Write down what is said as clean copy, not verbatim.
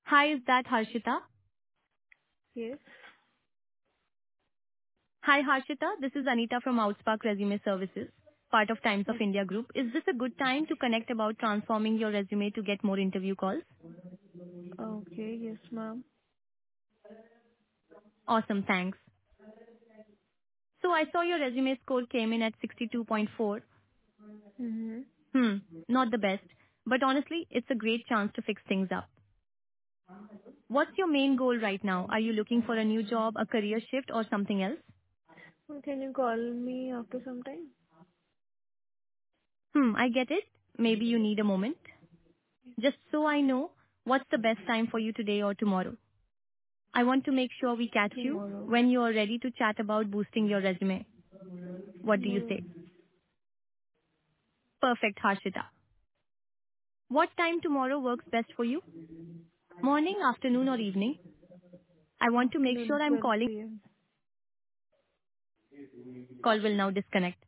Hi, is that Harshita? Yes. Hi, Harshita. This is Anita from Outspark Resume Services, part of Times of O- India Group. Is this a good time to connect about transforming your resume to get more interview calls? Okay. Yes, ma'am. Awesome, thanks. So I saw your resume score came in at 62.4. Mm-hmm. Hmm, not the best. But honestly, it's a great chance to fix things up. What's your main goal right now? Are you looking for a new job, a career shift, or something else? Can you call me after some time? I get it. Maybe you need a moment. Just so I know, what's the best time for you today or tomorrow? I want to make sure we catch you Tomorrow. when you are ready to chat about boosting your resume. What do you Tomorrow. say? Perfect, Harshita. What time tomorrow works best for you? Morning, afternoon, or evening? I want to make Afternoon, sure I'm 12 calling. p.m. Call will now disconnect.